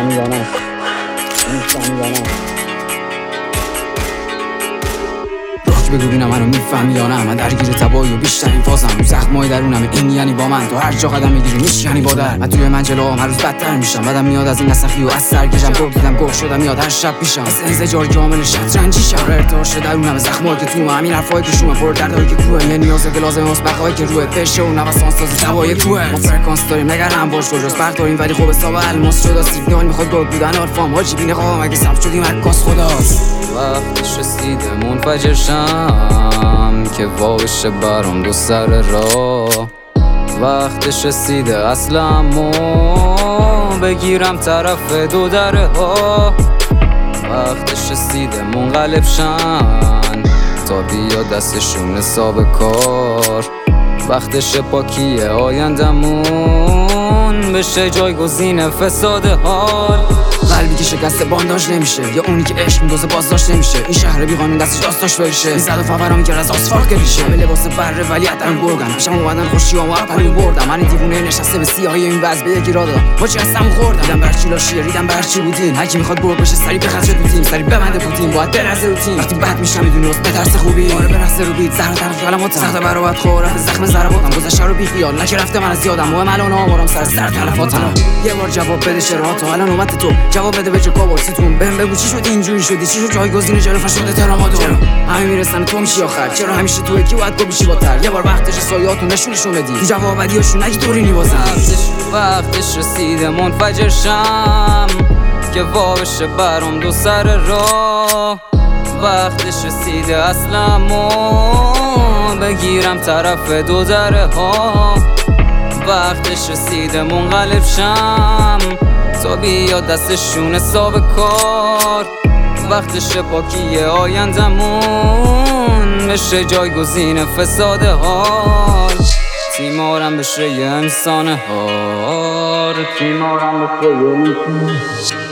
میفهمی یا نه؟ میفهمی یا نه؟ بگو ببینم منو میفهمی یا نه؟ من درگیر تبایی و بیشترین فازم رو زخمای درونم، این یعنی با من تو هر جا قدم میگیری میشی یعنی با در من توی منجلوام هر روز بدتر میشم، بعدم میاد از این نسخی و از سرگیجم گرگ دیدم گرگ شدم میاد هر شب پیشم از انزجار جامل شطرنجیشم ارتعاش درونم زخمایی که تو همین حرفایی که شومه پر دردایی که کوه یه نیاز لازم است بقایی که روی بشه و نوسان ساز تبای کوه ما فرکانس داریم نگران باش کجاست فرق داریم ولی خوب حساب الماس شد سیگنال میخواد گرگ بودن آلفام حاجی بی نقاب اگه سبز شدیم عکاس خداست وقتش رسیده منفجر شم که واقعش برام دو سر راه وقتش رسیده اصلمو بگیرم طرف دو دره ها وقتش رسیده منقلب شن تا بیا دستشون حساب کار وقتش پاکیه آیندمون بشه جایگزین فساد حال قلبی که شکسته بانداژ نمیشه یا اونی که عشق میدوزه بازداشت نمیشه این شهر بیقانون دستش داستاش بریشه این زد و فورا میگرد از آسفالت گریشه همه لباس بره ولی عطرم گرگم پیشم اومدن خوشیامو اپلو بردم من دیوونه نشسته به سیاهی این وضع به یکی را دادم با چی هستم خوردم دیدم برچی لاشیه ریدم برچی بودین هرکی میخواد گرگ بشه سری بخطره تو تیم سری ببنده پوتین باید برزه رو تیم وقتی بد میشم میدونی واسه بترس خوبی آره برسه رو بیت زهر طرف کلماتم سخت برابط خورم زخم ضرباتم گذشته رو بی خیال نکه رفته من از یادم مهم الان آمارم سر تلفاتم یه بار جواب بده شراتو الان اومد تو جواب بده به چه کابورسیتون بهم بگو چی شد اینجوری شدی چی شد جایگزین جلوفا شده ترامادو همه میرسن تو میشی آخر چرا همیشه تو یکی باید گو بیشی باتر یه بار وقتش سایاتون نشونشون بدی تو جواب بدیاشون نگی طوری نیوازن وقتش رسیده منفجر شم که واقعش برام دو سر راه وقتش رسیده اصلمو بگیرم طرف دو دره ها وقتش رسیده منقلب شم تا بیا دستشون حساب کار وقتش پاکیه آیندمون بشه جایگزین فساد حال تیمارم بشه یه انسان حال تیمارم بشه یه انسان